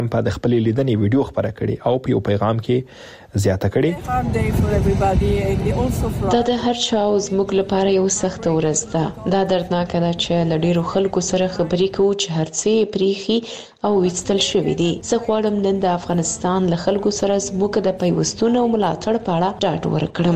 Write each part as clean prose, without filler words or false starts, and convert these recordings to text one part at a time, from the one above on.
په د خپل لیدنې ویډیو خبره کړي او په یو پیغام کې زیاته کړي دا د هر چا او زموږ لپاره یو سخت ورځ ده. دا دردناک ده چې له ډیرو خلکو سره خبرې کوو چې هر څه پریخي او وستل شوی دي. زه غواړم نن د افغانستان له خلکو سره زموږ د پیوستون او ملاتړ په اړه ډاډ ورکړم.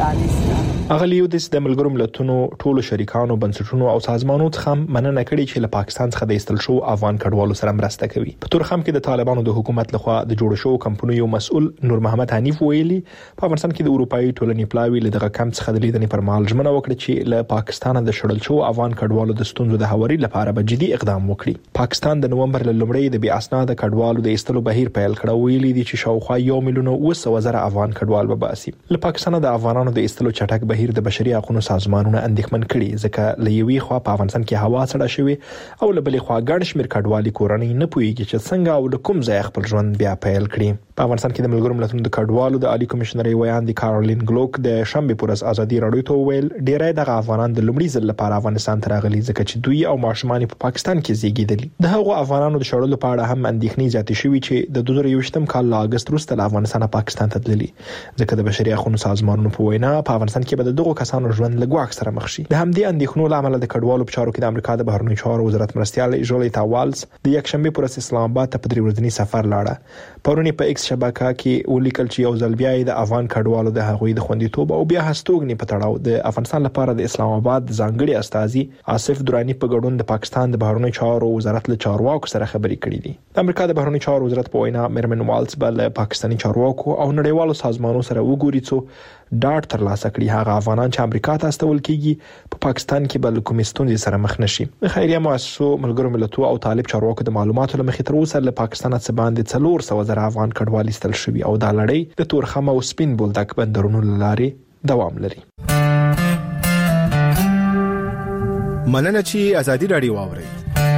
اغلیو د ملګرو ملتونو ټولو شریکانو بنسټونو او سازمانونو څخه مننه کړې چې له پاکستان څخه د ایستل شو افغان کډوالو سره مرسته کوي. په تورخم کې د طالبانو د حکومت لخوا د جوړ شو کمپنیو مسؤل نور محمد حنیف ویلي په افغانستان کې د اروپאי ټولنې پلاوی له دغه کم څخه د لیدنې پر مهال ژمنه وکړه چې له پاکستان د شړل شو افغان کډوالو د ستونزو د هواري لپاره به جدي اقدام وکړي. پاکستان د نومبر له لومړۍ د بې اسناد کډوالو د ایستلو بهیر پیل کړ. ویلي دي چې شاوخوا 1,900,000 افغان کډوال به باسي. له پاکستان د افغانانو د ایستلو چټک بهیر د بشري حقوقو سازمانونه اندېښمن کړي ځکه له یوې خوا په افغانستان کې هوا سړه شوې او له بلې خوا ګڼ شمېر کډوالي کورنۍ نه پوهیږي چې څنګه او له کوم ځای خپل ژوند بیا پیل کړي. په افغانستان کې د ملګرو ملتونو د کډوالو د عالی کمشنري ویاندې کارولین ګلوک د شنبه پر ورځ ازادي راډیو ته ویل ډیری د افغانان د لومړي ځل لپاره افغانستان ته راغلي ځکه چې دوی او ماشومان په پاکستان کې زیږیدل. د هغو افغانانو د شړلو په اړه هم اندېښنې زیاتې شوې چې د 2021 کال له اگست وروسته له افغانستان پاکستان ته تللي ځکه د بشري حقوقو سازمانونو په وینا په افغانستان کې به دغه کسانو ژوند له ګواښ سره مخ شي. د همدې اندېښنو له امله د کډوالو په چارو کې د امریکا د بهرنیو چارو وزارت مرستیال جولیتا والز د یک شنبه پر ورځ اسلام آباد ته په 3 ورځنی سفر لاړه. پرونی په ایکس شبکه کې ولیکل چې یو ځل بیا د افغان کډوالو د هغوی د خوندیتوب او بیا هستوګنې په تړاو د افغانستان لپاره د اسلام آباد ځانګړي استازي آصف درانی په ګډون د پاکستان د بهرنیو چارو وزارت له چارواکو سره خبرې کړې دي. د امریکا د بهرنیو چارو وزارت په وینا مرمن والز بل پاکستاني چارواکو او نړیوالو سازمانونو سره وګوري څو ډاډ ترلاسه کړي هغه افغانان چې امریکا ته استول کیږي په پاکستان کې بل کوم ستونزې سره مخ نشي. خیریه مؤسسو ملګرو ملتونو او طالب چارواکو د معلوماتو لمخې تر اوسه له پاکستان څخه باندې 400,000 افغان کډوال ایستل شوي او دا لړۍ د تورخم او سپین بولدک بندرونو لارې دوام لري. مننه چې ازادي راډیو واوري.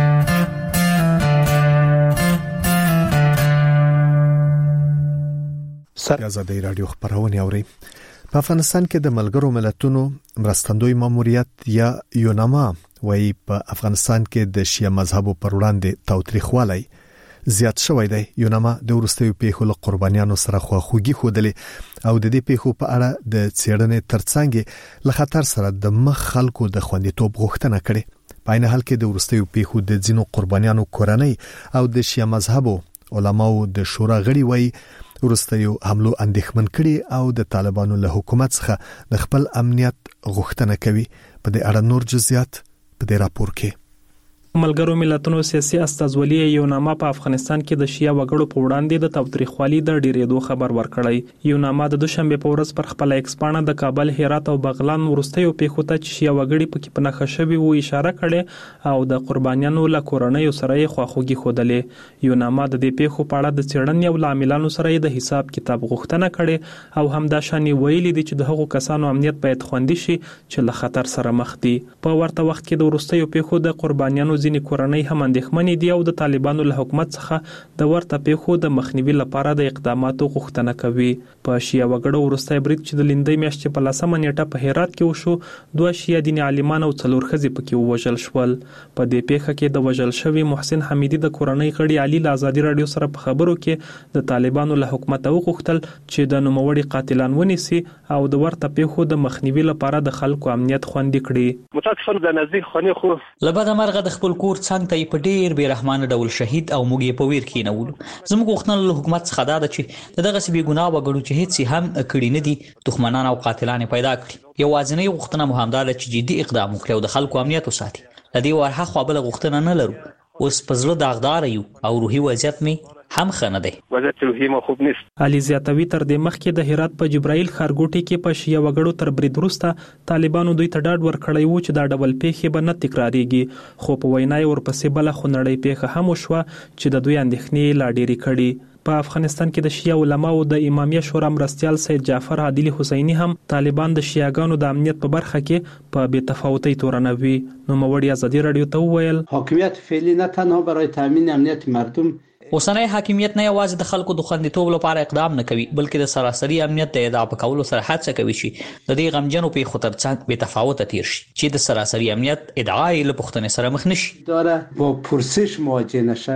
ازادي راډیو خبرونه اوري. په افغانستان کې د ملګرو ملتونو مرستندوی ماموریت یا یوناما وايي په افغانستان کې د شیعه مذهبو پر وړاندې تاوتریخوالی زیات شوی دی. یوناما د ورستیو پیښو له قربانیانو سره خواخوږي خوده او د دې پیښو په اړه د څېړنې ترڅنګ له خطر سره د مخ خلکو د خوندیتوب غوښتنه کړې. په عین حال کې د ورستیو پیښو د ځینو قربانیانو کورنۍ او د شیعه مذهبو علماو د شورا غړي وايي ورستیو حملو اندېښمن کړي او د طالبانو له حکومت څخه د خپل امنیت غوښتنه کوي. په دې اړه نور جزئیات په دې راپور کې. ملګرو ملتونو سیاسي استازولي یوناما په افغانستان کې د شیعه وګړو په وړاندې د تاوتریخوالي د ډیرېدو خبر ورکړی. یوناما د دوشنبه په ورځ پر خپل ایکس پاڼه د کابل، هرات او بغلان ورستیو پیښو ته چې شیعه وګړي پکې په نښه شوي وو اشاره کړې او د قربانیانو له کورنیو سره یې خواخوږي ښودلې. یوناما د دې پیښو په اړه د څېړنې او عاملانو سره د حساب کتاب غوښتنه کړې او همدا شان ویلي دي چې د هغو کسانو امنیت باید خوندي شي چې له خطر سره مخ دي. په ورته وخت کې د ورستیو پیښو د قربانیانو ځینې کورنۍ هم اندېښمنې دي او د طالبانو له حکومت څخه د ورته پیښو د مخنیوي لپاره د اقداماتو غوښتنه کوي. په شیعه وګړو وروستی برید چې د لندۍ میاشتې په 10 نیټه په هرات کې وشو، 2 شیعه دیني عالمان او 4 ښځې پکې ووژل شول. په دې پیښه کې د وژل شوي محسن حمیدي د کورنۍ غړي علي له ازادي راډیو سره په خبرو کې د طالبانو له حکومت وغوښتل چې د نوموړي قاتلان ونیسي او د ورته پیښو د مخنیوي لپاره د خلکو امنیت خوندي کړي. متاسفانه د نزدیک خاني خو لبد مرغه د خپل کور څنګه ته په ډیر بیرحمانه ډول شهید او موږ یې په ویر کې نهولو. زموږ غوښتنه له حکومت څخه دا ده چې دغه سبي ګناه وګړو چې هیڅ هم کړی نه دي دښمنان او قاتلان پیدا کړي. یو ځینې غوښتنه مهم ده چې جدي اقدام وکړي او د خلکو امنیت وساتي. لدی ورها خو بل غوښتنه نه لرو. اوس پزړه داغدار یو او روحي وضعیت می هم خنه دی. وضعیت روحي مو خوب نیست. علي زیاتوي تر دې مخکې د هرات په جبرائیل خارګوټي کې په شیعه وګړو تر برید وروسته طالبانو دوی ته ډاډ ورکړی و چې دا ډول پیښې به نه تکرارېږي، خو په وینا یې ورپسې بله خونړۍ پیښه هم وشوه چې د دوی اندېښنې لا ډېرې کړي. په افغانستان کې د شیعه علماو د امامیه شورا مرستیال سید جعفر عادل حسینی هم طالبان د شیعاګانو د امنیت په برخه کې په بې تفاوتۍ تورنوي. نوموړي ازادي راډیو ته وویل حاکمیت فعلی نه تنها برای تامین امنیت مردم اوسنۍ حاکمیت نه یوازې د خلکو د خوندیتوب لپاره اقدام نه کوي بلکې د سراسري امنیت د ادعا په کولو سره هڅه کوي چې د دې غمجنو پیښو ترڅنګ بې تفاوته تیر شي چې د سراسري امنیت ادعا یې له پوښتنې سره مخ نشي داره با پرسش مواجه نشه.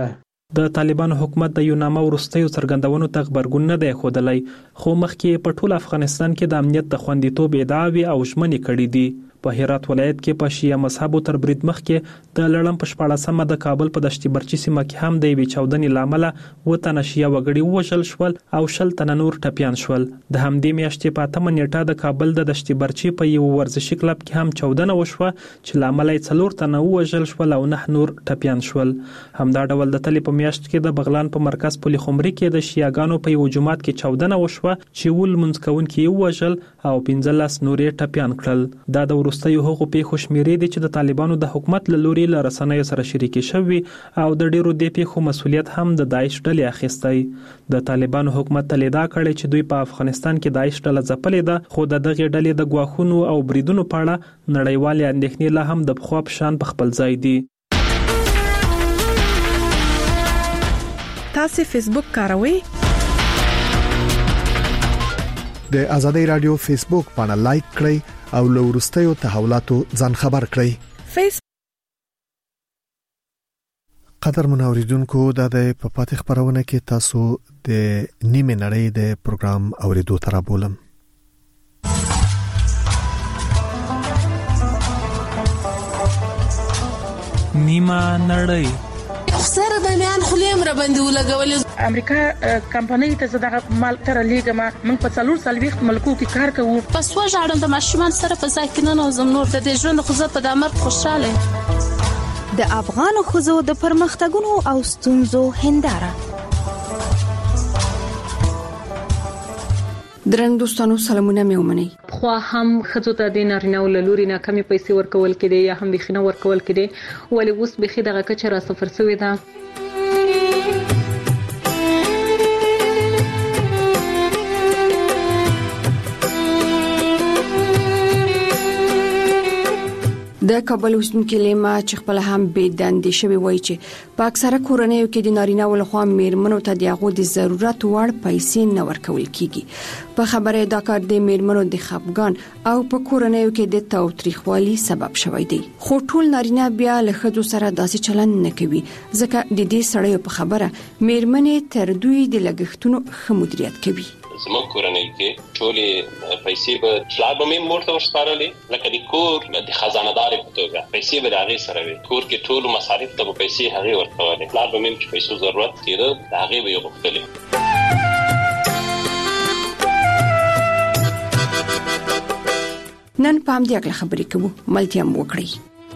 د طالبانو حکومت د یوناما ورستیو څرګندونو ته خبرګون نه دی ښودلی، خو مخکې په ټول افغانستان کې د امنیت د خوندیتوب ادعاوې او ژمنې کړې دي. په هرات ولایت کې په شیعه مذهبو تر برید مخکې د لړم په 14مه د کابل په دشتي برچي سیمه کې هم د یوې چاودنې لامل 2 تنه شیعه وګړي وژل شول او 10 تنه نور ټپیان شول. د همدې میاشتې په 8مه نیټه د کابل د دشتي برچي په یو ورزشي کلب کې هم چاودنه وشوه چې لامل 4 تنه وژل شول او 9 نور ټپیان شول. همدا ډول د تلې په میاشت کې د بغلان په مرکز پل خمري کې د شیعاګانو په یو جماعت کې چاودنه وشوه چې ول منځ کوونکي وژل او 15 نورې ټپیان کړل. دا د ورستیو هغو پیښو شمیرې دي چې د طالبانو د حکومت له لوري له رسنیو سره شریکې شوي او د ډیرو دې پیښو مسؤلیت هم د داعش ډلې اخیستی. د طالبانو حکومت تل ادعا کړې چې دوی په افغانستان کې داعش ډله ځپلې ده، خو د دغه ډلې د ګواښونو او بریدونو په اړه نړیوال اندېښنې لا هم د پخوا په شان په خپل ځای دي. تاسو فیسبوک کاروئ؟ د ازادي رادیو فیسبوک باندې لایک کړئ او له وروستیو تحولاتو ځان خبر کړئ. قدر منوریدونکو د په پاتې خبرونه کې تاسو د نیمه نړۍ د پروګرام اوریدو تر بولم. نیمه نړۍ سره د میان خلیم را باندې ولګول. امریکا کمپنۍ ته زړه مال تر لیګما موږ په 4 ملکو کې کار کوو. پس وژاړم د ماشومان سره په ځای کې نه نوزم نور د ژوند خو زه په دمر خوشاله. د افغان خزو د پرمختګونو او ستونزو هنداره. درنو دوستانو سلامونه مې ومنئ. خو هم خزو ته د نارینه ولوري نه کمی پیسې ورکول کېدي یا هم بخینه ورکول کېدي، ولی اوس بخي دغه کچه را صفر شوی ده. د کابل اوسنکي لیما چې خپل هم بې دندې شوی وای چې په اکثره کورنیو کې د نارینه ولخوا میرمنو ته دغه د ضرورت وړ پیسې نه ورکول کیږي. په خبره دا کار د میرمنو د خپګان او په کورنیو کې د تاوتریخوالي سبب شوی دی. خو ټول نارینه بیا له خځو سره داسې چلند نه کوي، ځکه د دې سړیو په خبره میرمنې تر دوی د لګښتونو ښه مدیریت کوي. زموږ کورنۍ کې ټولې پیسې به پلار به مې مور ته ورسپارلې، لکه د کور د خزانه دار په توګه پیسې به د هغې سره وي. کور کې ټولو مصارف ته به پیسې هغې ورکولې. پلار به مې چې پیسو ضرورت کېده د هغې به یې غوښتلې. نن په همدې اړه خبرې کوو، ملتیا مو وکړئ.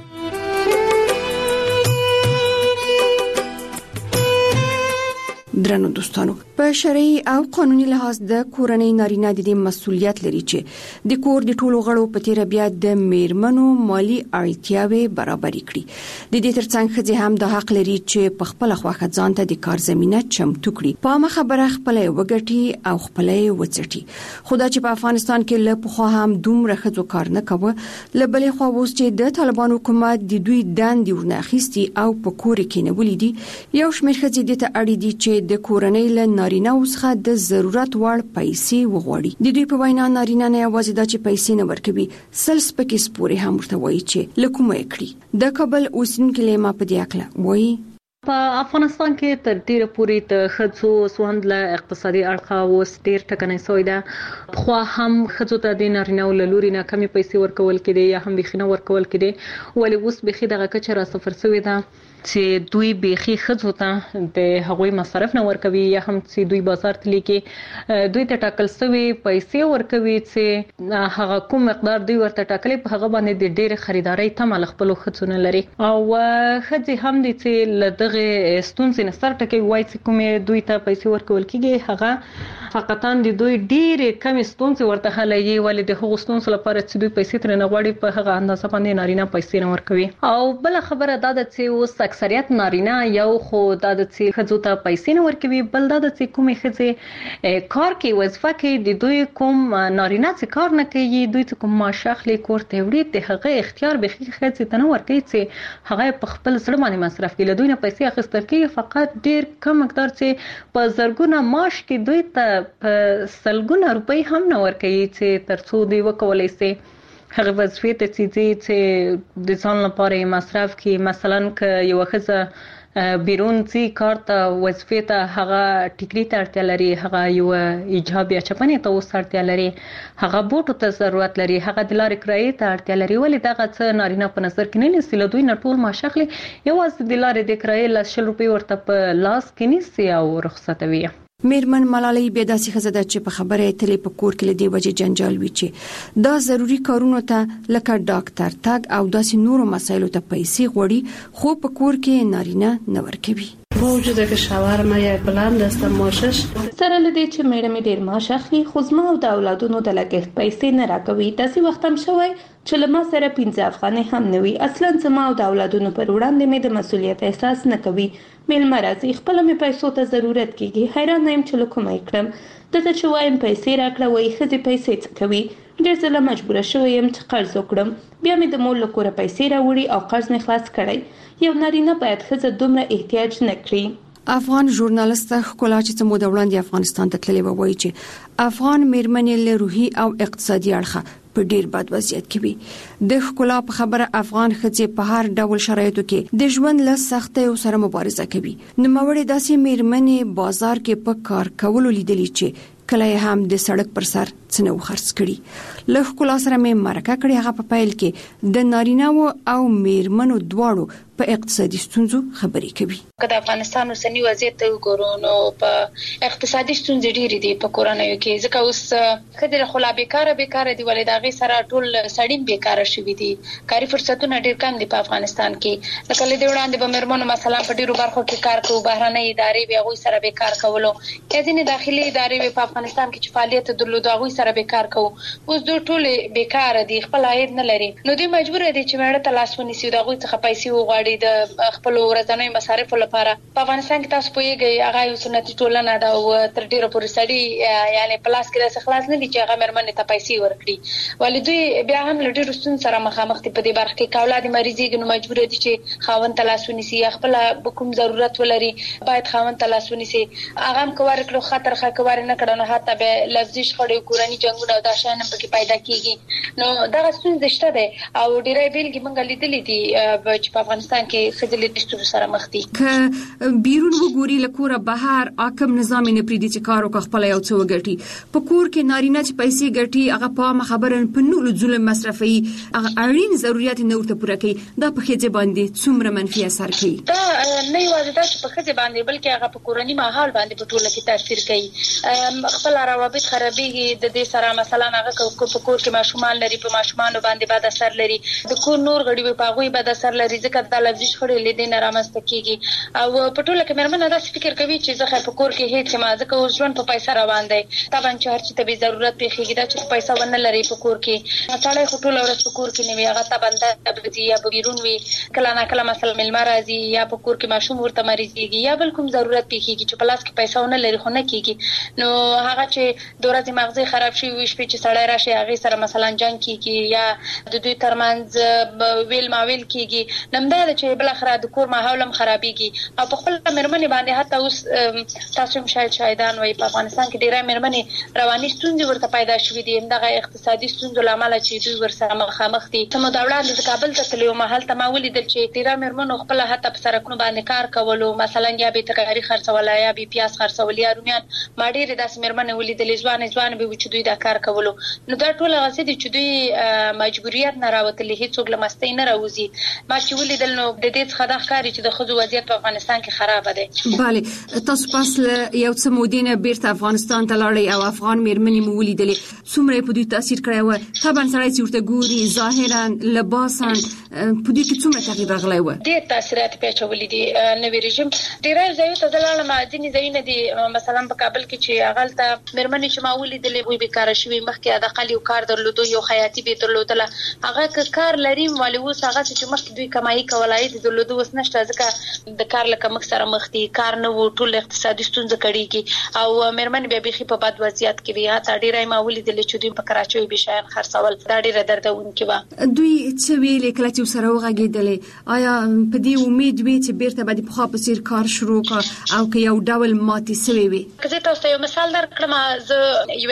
درنو دوستانو، په شرعي او قانوني لحاظ د کورنۍ نارینه د مسؤلیت لري چې د کور د ټولو غړو په تیر بیا د میرمنو مالی اړتیاوې برابر کړي. د دې ترڅنګ خځې هم د حق لري چې په خپل خواخه ځان ته د کار زمينه چمتو کړي، په ما خبره خپل وګټي او خپل وڅټي. خدا چې په افغانستان کې له پخوا هم دومره خځو کار نه کوي، لبلې خو اوس چې د طالبانو حکومت د دوی دندې ورناخيستي او په کور کې نه ولیدي، یو شمېر خځې د ته اړ دي چې د کورنۍ له نارینه وسخه د ضرورت وړ پیسې وغوړي. د دوی په وینا نارینه نه یوازې د پیسې نه ورکوي، سلس پکې سپوري هم ورته وایي چې لکومه کړی. د کابل اوسنکي لیما په دې اړه وایي په افغانستان کې تر ډیره پورې د خځو سوند له اقتصادي اړخه اوس ډیر ټکنۍ شوی ده. خو هم خځو ته د نارینه ولوري نه کمی پیسې ورکول کېدي یا هم بخینه ورکول کېدي، ولی اوس بخي دغه کچه را صفر شوی ده چې دوی بخي خځو ته د هغوی مصرف نه ورکوي یا هم چې دوی بازار ته لیکي دوی ته ټاکل شوی پیسې ورکوي چې هغه کوم مقدار دوی ورته ټاکلي په هغه باندې د ډېر خریداري تمه خپل خځو نه لري. او خځې هم دي چې لدغه ستونزې نه سر ټکي وای چې کومې دوی ته پیسې ورکول کیږي هغه فقط د دوی ډېر کم ستونزې ورته حلوي، ولې د هغو ستونزو لپاره چې دوی پیسې تر نه غواړي په هغه اندازه باندې نارینه پیسې نه ورکوي. او بل خبره دا ده چې اوس اکثریت نارینه یو خو دا د چې خځو ته پیسې نه ورکوي، بل دا د چې کومې خځې کار کوي وظیفه کوي د دوی کوم نارینه چې کار نه کوي، دوی چې کوم معاش اخلي کور ته وړي د هغه اختیار به خځې ته نه ورکوي چې هغه په خپل زړه باندې مصرف کوي. له دوی نه پیسې اخیستل کیږي، فقط ډیر کم مقدار چې په زرګونه معاش کې دوی ته په سلګونه روپۍ هم نه ورکوي چې ترڅو دوی وکولای شي هغه وظیفې ته چې د ځان لپاره مصرف کړي. مثلا که یو ښځه بیرون ځي کار ته وظیفې ته هغه ټیکري ته اړتیا لري، هغه یو ایجاب یا چپنې ته اوس اړتیا لري، هغه بوټو ته ضرورت لري، هغه د لارې کرایې ته اړتیا لري. ولې دغه څه نارینه په نظر کې نه نیسي، له دوی نه ټول معاش اخلي، یوازې د لارې د کرایې 100 روپۍ ورته په لاس کې نیسي او رخصتوي. میرمن ملالۍ بیا داسې ښځه ده چې په خبره اتلې په کور کې لدی وجه جنجال وی چې دا ضروری کارونه ته لکه ډاکټر تاګ او داسې نورو مسایلو ته پیسې غوړي، خو په کور کې نارینه نه ورکوي. با وجود که شوهرم یک بلند است معاشش سره لدی چې میړه مې ډیر معاش اخلي، خو زما او د اولادونو د لګښت پیسې نه راکوي. داسې وخت هم شوی چې له ما سره 15 افغانۍ هم نه وي. اصلا زما او د اولادونو پر وړاندې مې د مسؤلیت احساس نه کوي. میلمه راځي، خپل مې پیسو ته ضرورت کیږي، حیران یم چې لکه مې کړم. دته چې وایم پیسې راکړه، وایي ښځې پیسې څه کوي. ډېر ځله مجبوره شوی یم چې قرض وکړم، بیا مې د مور له کوره پیسې راوړي او قرض مې خلاص کړی. یو نارینه باید ښځه دومره احتیاج نه کړي. افغان ژورنالیست ښکلا چې څه موده وړاندې افغانستان ته تللی و، وایي چې افغان میرمنې له روحي او اقتصادي اړخه په ډیر بد وضعیت کې وي. د ښکلا په خبره افغان ښځې په هر ډول شرایطو کې د ژوند له سختیو سره مبارزه کوي. نوموړې داسې میرمنې بازار کې په کار کولو لیدلې چې کله هم د سړک پر سر څنو خرڅ کړي. له ښکلا سره مې مرکه کړې، هغه په پیل کې د نارینه او میرمنو دواړو په اقتصادي ستونزو خبرې کوي. که د افغانستان اوسنی وضعیت وګورو نو په اقتصادي ستونزې ډېرې دي په کورنیو کې، ځکه اوس ښځې له خلا بیکاره دي، ولې د هغې سره ټول سړي بیکاره شوي دي. کاري فرصتونه ډېر کم دي په افغانستان کې. لکه له دې وړاندې به میرمنو مثلا په ډېرو برخو کې کار کوو، بهرنۍ ادارې به هغوی سره بیکار کولو، یا ځینې داخلي ادارې به په افغانستان کې چې فعالیت درلود هغوی سره بیکار کوو. اوس دوی ټولې بیکاره دي، خپل عاید نه لري، نو دوی مجبوره دي چې میړه ته لاس ونیسي، د هغوی څخه پیسې وغواړي د خپل ورځنیو مصارفو لپاره. په افغانستان کې تاسو پوهیږئ هغه یو سنتي ټولنه ده او تر ډیره پورې سړي یعنی په لاس کې داسې خلاص نه دي چې هغه میرمنې ته پیسې ورکړي. ولې دوی بیا هم له ډیرو ستونزو سره مخامخ دي په دې برخه کې. که اولاد مریضېږي نو مجبور دي چې خاوند ته لاس ونیسي، یا خپل کوم ضرورت ولري باید خاوند ته لاس ونیسي. هغه هم که ورکړو خطر خکوار نه کړو نو حتی به لفظي شخړې، کورني جنګونه او دا شیان هم پکې پیدا کیږي. نو دغه ستونزې شته ده او ډیرې بیلګې موږ لیدلې دي چې په افغانستان کې ښځې له دې ستونزو سره مخ دي. که بیرون وګوري له کوره بهر حاکم نظام نه پریدي چې کار وکړي خپل یو څه وګټي. په کور کې نارینه چې پیسې ګټي هغه په خبره په نور ظلم مصرفي، هغه اړین ضرورت نه ورته پوره کوي. دا په ښځې باندې څومره منفي اثر کوي؟ دا نه یوازې دا چې په ښځې باندې بلکې هغه په کورني ماحول باندې په ټوله کې تاثیر کوي. خپل روابط خرابېږي د دې سره. مثلا هغه په کور کې ماشومان لري، په ماشومانو باندې بد اثر لري، د کور نور غړي په هغوی بد اثر لري، ځکه دا لفظي شخړې له دې نه رامنځته کیږي. او په ټوله کې میرمنه داسې فکر کوي چې زه په کور کې هیڅ ما ځکه اوس ژوند په پیسې روان دی. طبعا چې هر څه ته به ضرورت پیښیږي، دا چې پیسې ونه لري په کور کې سړی خو ټوله ورځ په کور کې نه وي، هغه طبعا د ابدي یا بیرون وي. کله نه کله مثلا میلمه راځي یا په کور کې ماشوم ورته مریضېږي یا بل کوم ضرورت پیښیږي چې په لاس کې پیسې ونه لري خو نه کیږي. نو هغه چې د ورځې مغزي خراب شي وي، شپې چې سړی راشي هغه سره مثلا جنګ کیږي یا د دوی ترمنځ ویل ماویل کیږي. نمدا چې بل اخر د کور ماحول هم خرابېږي او په خپل میرمنې باندې حتی اوس تاسو هم شاهدان وي په افغانستان کې ډېرې میرمنې رواني ستونزې ورته پیدا شوې دي، همدغه اقتصادي ستونزو له امله چې دوی ورسره مخامخ دي. څه موده وړاندې د کابل ته تللې وم، هلته ما ولیدل چې ډېرې میرمنو خپله حتی په سړکونو باندې کار کولو، مثلا یا به ترکاري خرڅوله یا به پیاز خرڅول یا رومیان. ما ډېرې داسې میرمنې ولیدلې ځوانې به وي چې دوی دا کار کولو. نو دا ټول هغه څه دي چې دوی مجبوریت نه راوتلي، هیڅوک له مستۍ نه راوځي. ما چې ولیدل نو د دې څخه دا ښکاري چې د ښځو وضعیت په افغانستان کې خراب دی. بله، تاسو پس یو څه مودې نه بیرته افغانستان ته لاړئ او افغان میرمنې مو ولیدلې، څومره په دوی تاثیر کړی و؟ طبعا سړی چې ورته ګوري ظاهرا لباسا په دې کې څومره تغییر راغلی و؟ ډېر تاثیرات پې اچولي دي. نوي رژیم ډېرې ځایونو ته زه لاړم، ځینې ځایونه دي مثلا په کابل کې چې هغلته میرمنې چې ما ولیدلې وی بیکاره شوي، مخکې حداقل یو کار درلودو، یو خیاطي به درلودله، هغه که کار لري ولې اوس هغه چې مخکې دوی کمایي کوله عاید درلودو اوس نشته، ځکه د کار له کمښت سره مخ دي، کار نه و، ټول اقتصادي ستونزې کړېږي او میرمنې بیا بیخي په بد وضعیت کې وي. حتی ډېرې ما ولیدلې چې دوی په کراچۍ وي شیان خرڅول، دا ډېره دردونکې وه. دوی څه ویلې کله چې ورسره وغږېدلې؟ آیا په دې امید وي چې بیرته به د پخوا په څېر کار شروع کړه او که یو ډول ماتې سوې وي؟ که زه تاسو ته یو مثال درکړم، زه یوې اراژګاه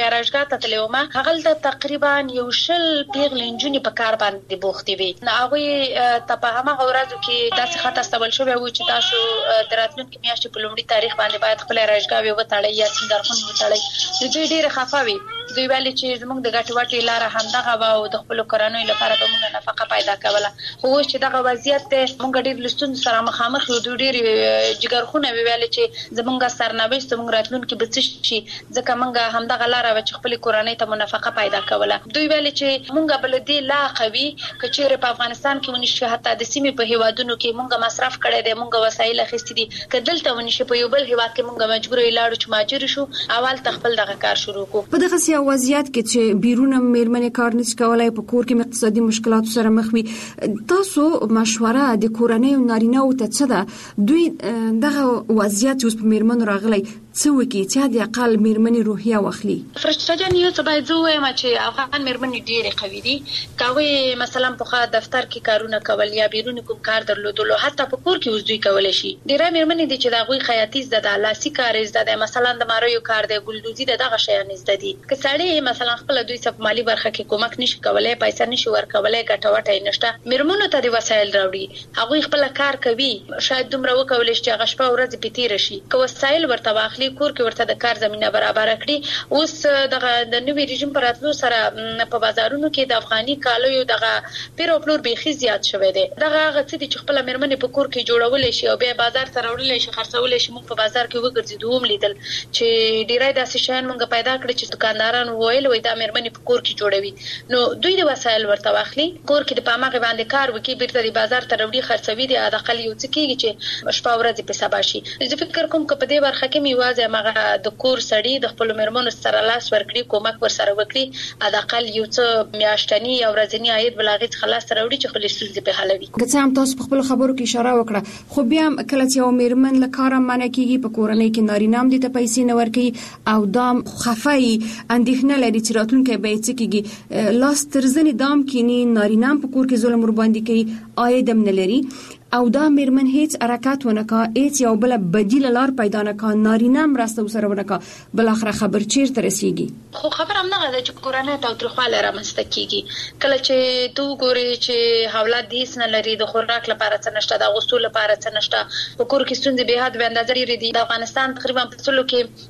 ته تلومه هغه تقریبا یو شل پیغلې نجونې په کار باندې بوختې وي. هغه ته په هغه ورځو کې داسې خطر استول شوی و چې تاسو دراتلونکو میاشتې په لومړي تاریخ باندې باید خپل راځګاوي وتاړي یا سنگرخون وتاړي. دوی ډېر خفاوي. دوی ویلي چې زموږ د ګټ وټي لار همدغه و او د خپل کورنۍ لپاره به موږ نفقه پیدا کوله. خو چې دغه وضعیت ته موږ ډېر لستون سره مخامخ یو. دوی ډېر جګرخونه ویل چې زموږ سرنوشت زموږ راتلونکي به څه شي ځکه موږ همدغه لار و چې خپل کورنۍ ته منفقه پیدا کوله. دوی ویل چې موږ بل دې لا قوي کچېره په افغانستان کې ونشي حتی د سیمې په هیوادونو کې موږ مصرف کړي دي موږ وسایل اخیستي دي کدلته ونشي په یو بل هیواد کې موږ مجبور یلاړو چې ماجر شو اول تخپل دغه کار شروع کو. په دغه سیاسي وضعیت کې چې بیرونه میرمنې کار نشي کولای په کور کې اقتصادي مشکلات سره مخ وي تاسو مشوره د کورنۍ او نارینه او ته څه ده دوی دغه وضعیت اوس په میرمنو راغلی څه وکړي چې د اقل میرمنې روحیه واخلي؟ فرشته جان یو څه باید زه وایم چې افغان میرمنې ډېرې قوي دي. کاوی مثلا په دفتر کې کارونه کول یا بیرون کوم کار درلودلو حتی په کور کې اوس دوی کولای شي. ډېر میرمنې دي چې دا غوي خیاطي زده د لاسي کار زده د مثلا د ماریو کار د ګلدوزي دغه شیان زده دي. که سړی مثلا خپل دوی څخه مالی برخه کې کومک نشي کولای پیسې نشي ورکولای ګټوټه نشته میرمنو ته د وسایل راوړي هغه خپل کار کوي شاید دومره وکولای شي چې غشپه ورځ پتیر شي که وسایل ورته واخلي کور کې ورته د کار زمينه برابر کړي. اوس دغه د نوې رژیم پر اتلو سره په بازارونو کې د افغاني کالو دغه پیرو پلور بيخي زیات شوی دی. دغه هغه څه چې خپل میرمنې په کور کې جوړول شي او بیا بازار ته راوړل شي خرڅول شي. موږ په بازار کې وګرځیدو هم لیدل چې ډیرای داسې شیان موږ پیدا کړی چې دکانداران وویل وای دا میرمنې په کور کې جوړوي نو دوی د وسایل ورته واخلي کور کې د پامغه باندې کار وکړي بیرته د بازار ته راوړي خرڅوي د اقل یو څه کېږي چې شپه ورځ په سبا شي. زه فکر کوم چې په دې برخه کې میوازه مغه د کور سړی د خپل میرمنو سره لاس ورکړي کومک ور سره وکړي اقل یو څه میاشتنی او ورځنی عاید بلاغت خلاص راوړي چې خپل ستونزې په حلوي. که څه هم تاسو په خپل خبرو کې اشاره وکړه خو بیا کله چې یو میرمن له کار منع کیږي په کورنۍ کې نارینه هم د پیسې نه ورکړي او دام خفای اندېښنه لري چې راتلونکي به څه کیږي لاس ترزنی دام کینی نارینه هم په کور کې ظلم ور باندې کوي عاید هم نه لري او دا میرمن هیڅ حرکت ونکا هیڅ یو بل بدیل لار پیدا نکا نارینه مرسته وسره ونکا بل اخر خبر چیرته رسیږي. خو خبر هم نه ده چې کورنۍ تاوتریخواله رامنځته کیږي کله چې تو ګوري چې حالات دیس نه لري د خوراک لپاره څه نشته د غوښتلو لپاره څه نشته په کور کې ستونزې به حد به اندازې لري د افغانستان تقریبا په ټولو کې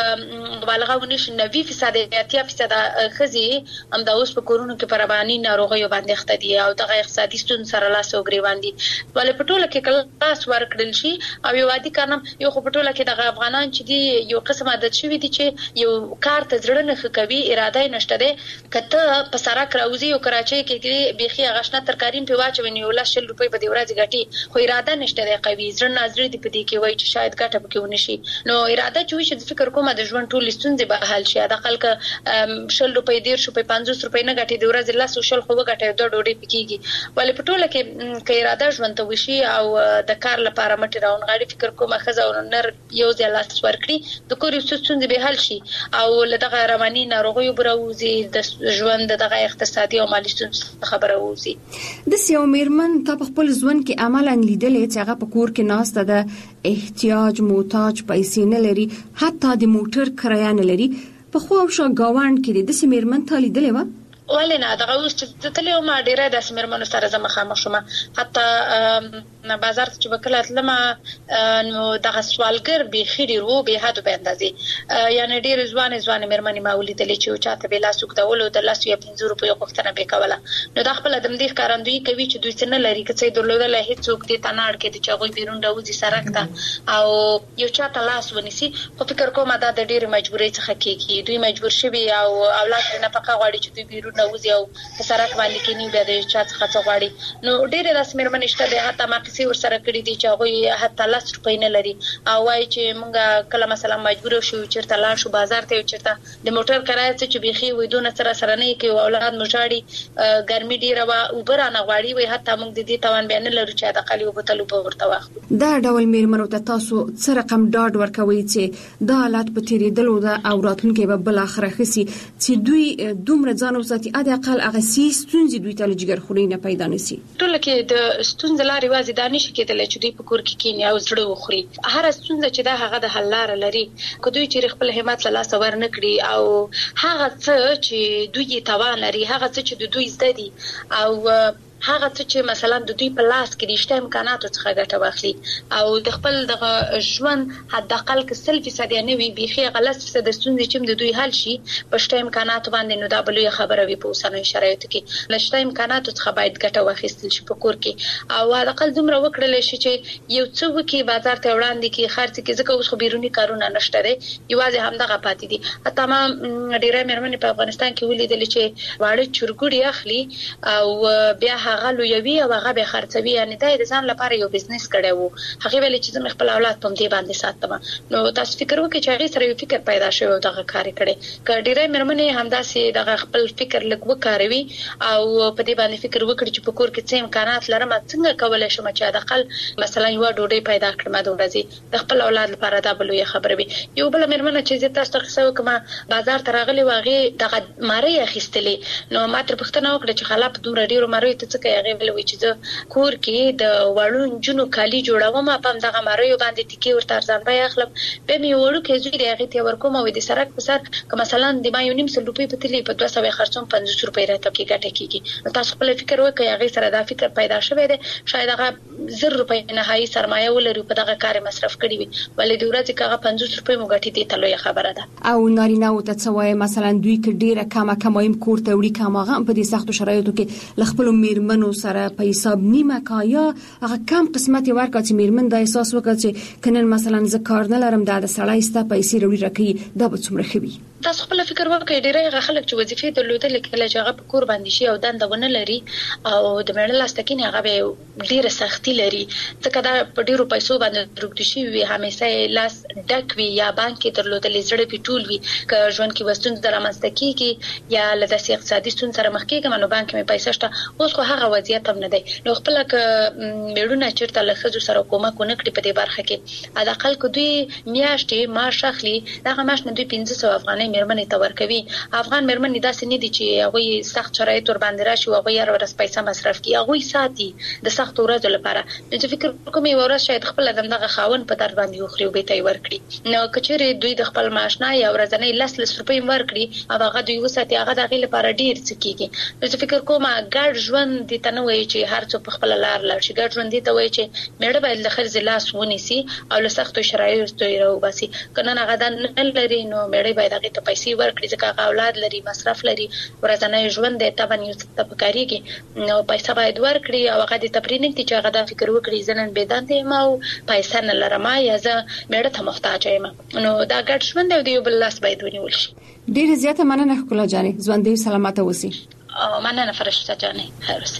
ک بالغه ونیش 90% یا 80% خزي هم د اوس په کورونو کې پربانی ناروغي باندې اخته دي او د اقتصادي ستونزې سره لاس او گریوان دي. ولې په ټوله کې کلاس ورکړل شي او یو عادي کارم یو په ټوله کې د افغانان چې دی یو قسم عادت شوی دي چې یو کار ته ځړنه کوي اراده نشته ده کته په سرک راوځي او کراچۍ کې بيخي غشنه ترکاریم په واچوي یو 100 روپۍ په دی ورځ غټي خو اراده نشته ده قوي ځړنه نظر دي په دې کې وای چې شاید ګټه پکې ونشي. نو اراده چې وي چې فکر کوم د ژوند ټول ستونزې به حل شي د خلک 100 روپۍ 150 روپۍ 50 روپۍ نه غټي د ورځ 100 خو غټي د ډوډۍ پکېږي. ولې په ټوله کې اراده ژوند ته وشي او د کار لپاره مټي راون غاړي فکر کومه خزه او نر یو ځل لاس ورکړي د کور ستونزې به حل شي او لدغه رواني ناروغي بروزي د ژوند دغه اقتصادي او مالي ستونزې خبره ووزي. د سیو میرمن ته په خپل ژوند کې عملاً لیدلې چې هغه په کور کې ناشته ده احتیاج محتاج پیسې نه لري حتی د موټر کرایه نه لري په خو او شو گاوند کې د سیو میرمن ته لیدلې و ولنه دغه اوس چې تلو ما ډیره د سیمرمنو سره زما خامخ حتی بازار ته چې وکړه تلم نو دغه سوالګر به خېری رو به حد به اندازې یعنی ډیر ځوان مرمنې ما ولیدلې چې چاته به لاس وکړول د لاس یو 50 روپۍ غوښتنه به کوله نو د خپل د مدیر کارندوی کوي چې دوی څنګه لري چې درلودل هیڅ څوک دې تناړ کې چې غوي بیرون راوځي سرک ته او یو چاته لاس ونیسي خو فکر کوم دا د ډیر مجبورۍ څخه کېږي دوی مجبور شوي او اولاد نه پکا غواړي چې دوی بیرون راوځي او سرک باندې کې نیو به د چا څخه غواړي نو ډیر د سمرمن شته د حتی ما کسي ور سره کړی دي چې غوي حتی لاس روپۍ نه لري او وايي چې مونږه کله مثلا مجبور شو چیرته لاړ شو بازار ته چیرته د موټر کرایه چې بيخي ودونه سره نه کوي اولاد مشاړي ګرمي ډیره وا اوبر نه غواړي وي حتی مونږ د دې توان بیان لرو چې د قلیو بوتلو په ورته واخلو دا ډول میرمنو ته تاسو څه رقم ډاډ ورکوي چې دا حالت په تیریدلو ده او راتلونکي به بل اخره خسي چې دوی دومره ځان وساتي قطعا د اقل اغسی ستونزې دوی ته لجګر خوري نه پیدا نسی. ټول کې د ستونزې لارې وازي دانش کېدل چې دوی په کور کې کینی او زړه وخوري. هر ستونزه چې دا هغه د حل لار لري که دوی چې خپل همت له لاس ور نه کړی او هغه څه چې دوی توان لري هغه څه چې دوی زده دي او هغه څه چې مثلا د دوی په لاس کې د شته امکاناتو څخه ګټه واخلي او د خپل د ژوند حد اقل کې 100% نه وي بيخي غلط څه د ستونزې چې د دوی حل شي په شته امکاناتو باندې نو دا بلوي خبره وي په اوسنۍ شرایطو کې لشته امکاناتو څخه باید ګټه واخیستل شي په کور کې او حد اقل دومره وکړل شي چې یو څه وکي بازار ته وړاندې کې خرڅ کې ځکه اوس خو بیرونی کارونه نشته دي یوازې همدغه پاتې دي تمام ډیره مېرمنې په افغانستان کې ولیدل چې واړه چورګوړي اخلي او بیا هغه لویوي او هغه به خرڅوي یعنی دا د ځان لپاره یو بزنس کړي وو هغه ویل چې زما خپل اولاد په دې باندې ساتم نو تاسو فکر وکړئ چې هغه سره یو فکر پیدا شوی او دغه کار کړي کډیره مېرمنې همداسې دغه خپل فکر لګ وکاروي او په دې باندې فکر وکړي چې په کور کې څه امکانات لرم څنګه کولای شم چې د خپل مثلا یو ډوډۍ پیدا کړم د ورځې د خپل اولاد لپاره دا بلوي خبره وي یو بل مېرمنه چې تاسو ته څه وکما بازار ته راغلي واغې دغه ماری اخیستلې نو ماته پښتنه وکړه چې خلاف دومره ډیرو ماری ته څه کوي هغه ویل چې کور کې د وړون جنو کالی جوړوم په دغه مریو باندې ټکی ورته ارزان بیا اخلم به می وړو کې زوی دی هغه ته ورکوم او د سرک په سر که مثلا د ما یو نیم سل روپۍ په تلی په 200 خرڅوم 50 روپۍ راته کې ګټه کیږي تاسو خپل فکر وکړئ هغه سره دا فکر پیدا شوی دی شاید هغه 0 روپۍ نهایي سرمایه ولري په دغه کار مصرف کړی وي ولې د ورځې کغه 50 روپۍ مو ګټې دي ته لوی خبره ده او نارینه او ته څوای مثلا دوی کې ډیره کمایم کور ته وړي کماغه په دې سختو شرایطو کې لخپل میرمنو سره په حساب نیمه کایا هغه کم قسمت ورکړ چې میرمن د احساس وکړي چې کنن مثلا ز کار نه لرم د سړی ستا پیسې وروړي راکې دا به څومره خوي تاسو خپل فکر وکړئ ډیره خلک چې وظیفې درلودل کله چې هغه په کور باندې شي او دنده ونه لري او د مېړه لاستکینه هغه به ډیره سختي لري ځکه دا په ډیرو پیسو باندې درګدي شي وي همیشه لاس ډک وي یا بانک کې درلودل زړه پیټول وي که ژوند کې وستون درامسته کیږي یا لدې اقتصادي ستون سره مخ کېږي نو بانک مې پیسې شته اوس خو هغه وضعیت هم نه دی نو خپل ک میړونه چیرته لخصو سره کومه کو نکړي په دې برخه کې اقل کو دوی میاشتې معاش اخلي دا معاش نه دوی 1500 افغانۍ مېرمنې ته ورکوي افغان مېرمنې داسې نه دي چې هغه سخت شرایط ور باندې راشي او هغه یې ورس پیسې مصرف کوي هغه ساتي د سخت ورځو لپاره نو فکر کوم یو ورځ شاید خپل دغه خاون په در باندې وخري او به تی ورکړي نو کچېره دوی د خپل معاش نه یا ورځنی لس روپۍ ورکړي او هغه دوی وساتي هغه دغه لپاره ډیر څه کیږي نو فکر کوم ګډ ژوند دي تنوي چې هر څو په خپل لار لړ شي ګډ ژوند دي ته وایي چې مېړه باید له خرز لاس ونیسي او له سختو شرایطو یې راوباسي کنه هغه د نه لري نو مېړه باید هغه ته پیسې ورکړي ځکه هغه اولاد لري مصرف لري ورځنی ژوند دی ته باندې څه پکاريږي نو پیسې باید ورکړي او هغه د تپرینګ چې هغه د فکر وکړي ځنن بيدان دی ما او پیسې نه لرم یا زه مېړه ته محتاج یم نو دا ګډ ژوند دی بل لاس باید ونیول شي ډیر زیاته مننه کوله جانې ژوند دې سلامت اوسې مننه فرشته جانې هرڅه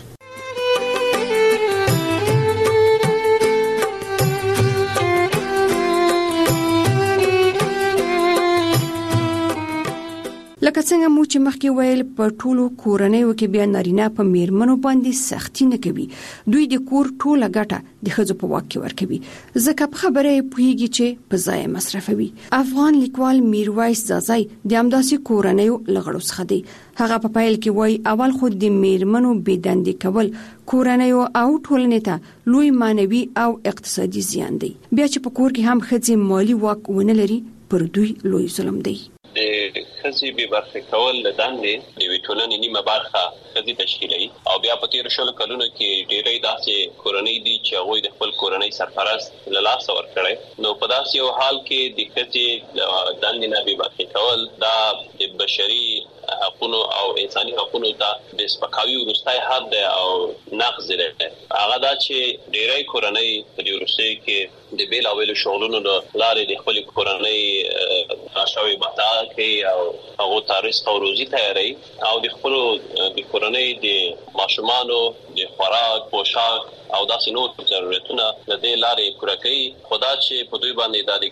لکه څنګه مو چې مخکې ویل په ټولو کورنیو کې بیا نارینه په میرمنو باندې سختی نه کوي دوی د کور ټوله ګټه د ښځو په واک کې ورکوي ځکه په خبره پوهیږي چې په ځای مصرفوي افغان لیکوال میرویس زازای د امداسي کورنیو لغړو څخه دی هغه په پایل کې وایي اول خو د میرمنو بيدندې کول کورنیو او ټولنې ته لوی مانوي او اقتصادي زیان دی بیا چې په کور کې هم ښځې مالی واک ونه لري پر دوی لوی ظلم دی خزي به برخه کول لاندې د ویټولنې نیمه برخه خزي تشکیلوي او بیا په تیر شل کلونو کې ډېرې داسې کورنۍ دي چې هغه د خپل کورنۍ سرپرست له لاس ورکړي نو په داسې یو حال کې د خزي دندې نه به برخه کول دا د بشري حقوقو او انساني حقوقو ته د سپکاوي ورستای حد او نقض دی هغه دا چې ډېرې کورنۍ په دې ورسته کې د بیل او ویل شغلونو لارې د خپل کورنۍ راشوي بتا کوي او هغه تاریخ او روزي تیاری او د خپل د کورنۍ د ماشومانو د خوراک پوشاک او داسې نور ضرورتونه د دې لارې پوره کوي خدا چې په دوی باندې د کار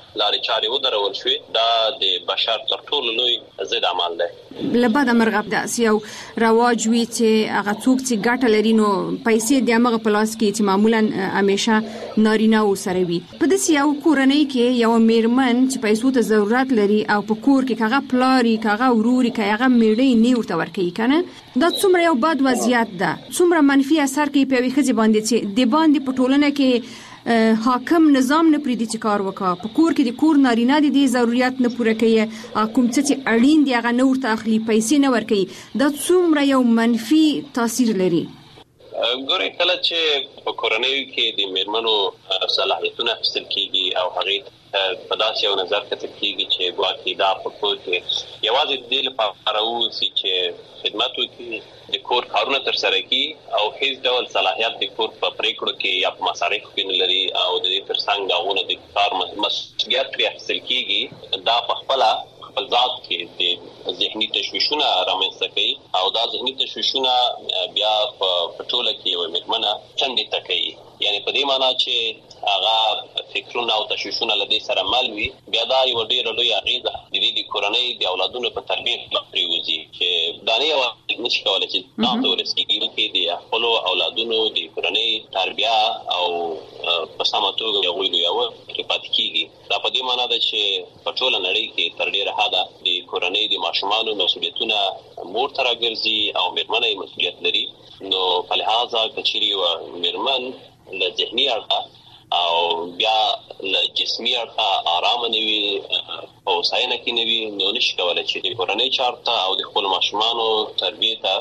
لارې چارې ودرول شوې دا د بشر تر ټولو لوی ضد عمل دی. لبد مرغب د اسیو رواج وی چې هغه څوک چې ګټه لري نو پیسې د هغه پلاس کې چې معمولا همیشه نارینه وسره وي. په دې یو کورنۍ کې یو میرمن چې پیسو ته ضرورت لري او په کور کې هغه پلاری هغه وروري هغه میړې نه ورته ورکوي کنه دا څومره یو بد وضعیت ده څومره منفي اثر کوي په ویخه باندې چې د باندې په ټولنه کې حاکم نظام نه پریدي چې کار وکړي په کور کې د کور نارینه د ضرورت نه پوره کوي کوم چې اړین دی هغه نور تاخلي پیسې نه ورکوي دا څومره یو منفي تاثیر لري. ګورې کله چې په کورنۍ کې د میرمنو صلاحیتونه اخیستل کیږي او هغه په داسې یو نظر کتل کیږي چې ګواکې دا په کور کې یوازې د دې لپاره اوسي چې خدمت وکړي د کور کارونه تر سره کړي او هیڅ ډول صلاحیت د کور په پریکړو کې یا په مصارفو کې نه لري او د دې ترڅنګ داونه د کار مسؤلیت پرې اخیستل کیږي دا په خپل ذات کې د ذهني تشویشونه رامنځته کوي او دا ذهني تشویشونه بیا په ټوله کې یو میرمنه چندې تکي یعنی په دې معنی چې هغه فکرونه او تشویشونه لدی سره مل وي بیا دا یو ډیر لوی اغیزه د دې کورنۍ د اولادونو په تربیت لري چې دا نه یو نشي کولای چې تاسو ورسېږئ کې د خپل اولادونو د کورنۍ تربیه او په سمه توګه یو کې پاتې کیږي دا په دې معنی ده چې په ټوله نړۍ کې تر ډیره حده د کورنۍ د ماشومانو مسؤلیتونه مور تر راګرځي او میرمنې مسؤلیت لري نو په لحاظه کچري او میرمن له ذهني اړخه او بیا له جسمي اړخه آرام نه وي او ساينه کې نه وي نو نشي کولای چې د کورنۍ چارته او د خپل ماشومانو تربیته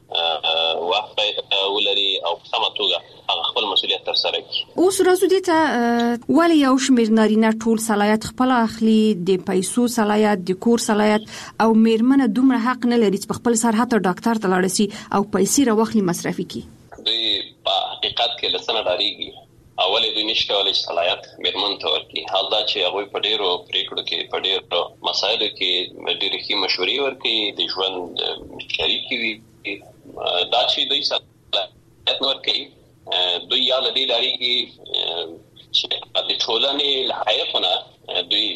وخت ولري او سمه توګه خپل مسؤلیت تر سره کړي. اوس راځو دې ته ولې یو شمېر نارینه ټول صلاحیت خپل اخلي د پیسو صلاحیت د کور صلاحیت او میرمنه دومره حق نه لري چې خپل سر حتی ډاکټر ته لاړ شي او پیسې راوخلي مصرفي کړي. دوی په حقیقت کې لسنه ډاریږي اولې دوی نشي کولای چې صلاحیت میرمن ته ورکړي حال دا چې هغه په ډیرو پریکړو کې په ډیرو مسایلو کې ډېرې ښې مشورې ورکړي د ژوند شریک وي دا چې دوی صلاحیت ورکړي دوی یا لدی لري چې د ټولنې لایقونه دوی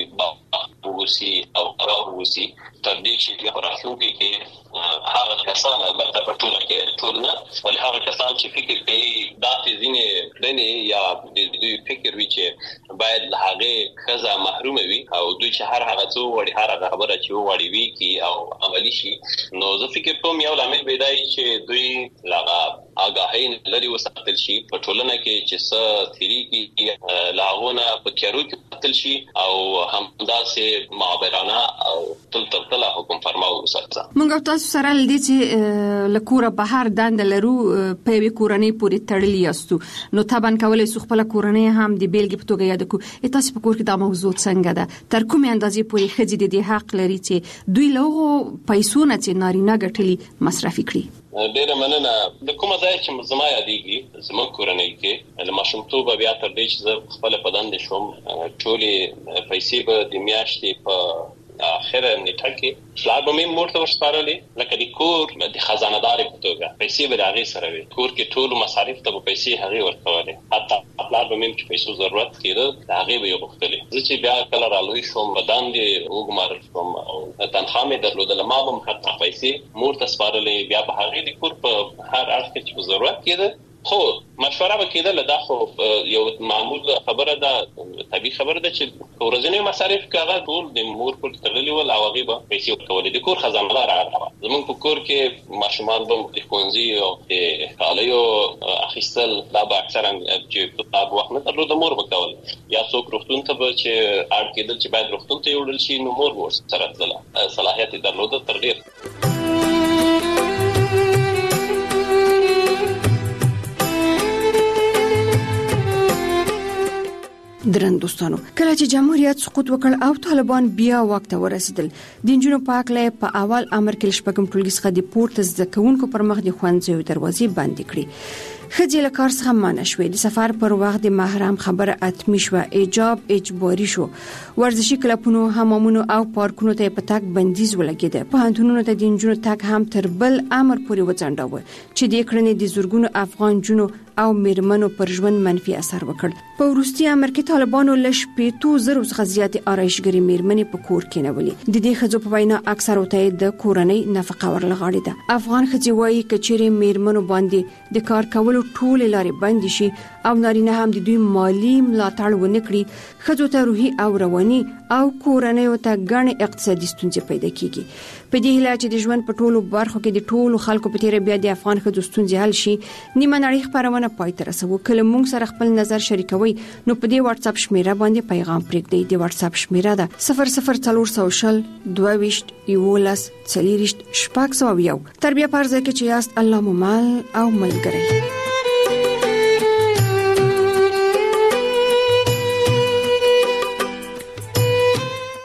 باوسی او راوسی تر دې چې په راتلونکي کې هغه کسان البته په ټولنه کې ټولنه ولې هغه کسان چې فکر کوي دا ځینې کړنې یا د دوی فکر وی چې باید له هغه خزه محروم وي او دوی چې هر هغه څو وړي هر هغه خبره چې وړي وي کی او عملی شي نو زه فکر کوم یو لامل پیدا چې دوی لاغه آگاهی لري وساتل شي په ټولنه کې چې څه تیری کې لاغونه په تیارو کې تل شي او همداسې معبرانه او تل حکم فرماو وساتل. موږ تاسو سره لدې چې لکوره بهر دند لرو په وی کورنۍ پورې تړلې یاستو نو طبعا کولای سو خپل کورنۍ هم د بیلګې په توګه یاد کو تاسو په کور کې دا موضوع څنګه ده تر کومه اندازې پورې خځې د دې حق لري چې دوی له پیسو نه چې نارینه ګټلي مصرفي کړي. ډیره مننه د کومه ځای چې زما یادېږي زموږ کورنۍ کې له ماشومتوبه بیا تر دې چې زه خپل په دند شوم ټولې پیسې به د میاشتې په اخره نیټه کې پلار به مې مور ته ورسپارلې لکه د کور د خزانه‌دار په توګه پیسې به د هغې سره وي کور کې ټولو مصارف ته به پیسې هغې ورکولې حتی پلار به مې چې پیسو ضرورت کېده د هغې به یې غوښتلې زه چې بیا کله رالوی شوم په دندې وګمارل شوم او تنخوا مې درلودله ما به هم حتی پیسې مور ته سپارلې بیا به هغې د کور په هر اړخ کې چې په ضرورت کېده خو مشوره وکړه دا خو یو معمول خبره ده طبيعي خبره ده چې ورځنی مصارف کاغه ټول د مور پر تړلې ول او هغه به پیسې ورکولې د کور خزانه راغله زمونږ په کور کې ماشومان به د ښوونځي او د کالیو اخیستل دا به اکثرا چې په وخت نه درلود مور وکول یا څوک روغتون ته به چې اړ کېدل چې باید روغتون ته یوړل شي نو مور ورسره تلله صلاحیت درلود تر ډیر. درن دوستانو کله چې جمهوریت سقوط وکړ او طالبان بیا واک ته ورسېدل د انجونو پاکله په اول امر کې شپږم ټولګي څخه د پورته زده کوونکو پر مخ د خوندزیو دروازې بندې کړې خځې له کار څخه منع شوې. د سفر پر وخت د محرم خبره اتمی شو، ایجاب اجباري شو. ورزشي کلبونو، حمامونو او پارکونو ته په تک بندیز ولګید. په هنتونو ته د انجونو تک هم تر بل امر پورې وځنډاوه چې د کړنې د زورګونو افغان جنو او میرمنو پر ژوند منفي اثر وکړ. په وروستي امر کې طالبانو لش 5,000 څخه زیات آرایشګری میرمنې په کور کې نیولې. د دې خځو په وینا اکثر وته د کورنۍ نفقه ورلغاړي ده. افغان خځې وايي کچېره میرمنو باندې د کار کولو ټول لارې بند شي او نارینه هم د دوی مالی ملاتړ ونکړي، خځو ته روحي او رواني او کورنۍ ته ګڼ اقتصادي ستونزې پیدا کیږي. په دې هیله چې د ژوند په ټولو برخو کې د ټولو خلکو په تیر بیا د افغان خځو ستونزې حل شي، نیمه نړۍ خبرونه پای ته رسوي. کله موږ سره خپل نظر شریکوي نو په دې واتس اپ شمیره باندې پیغام پرېږدئ. د واتس اپ شمیره ده 00400 22 11 40 شپږ 100. تر بیا پرځه کې چې یاست الله مو مل او ملګری.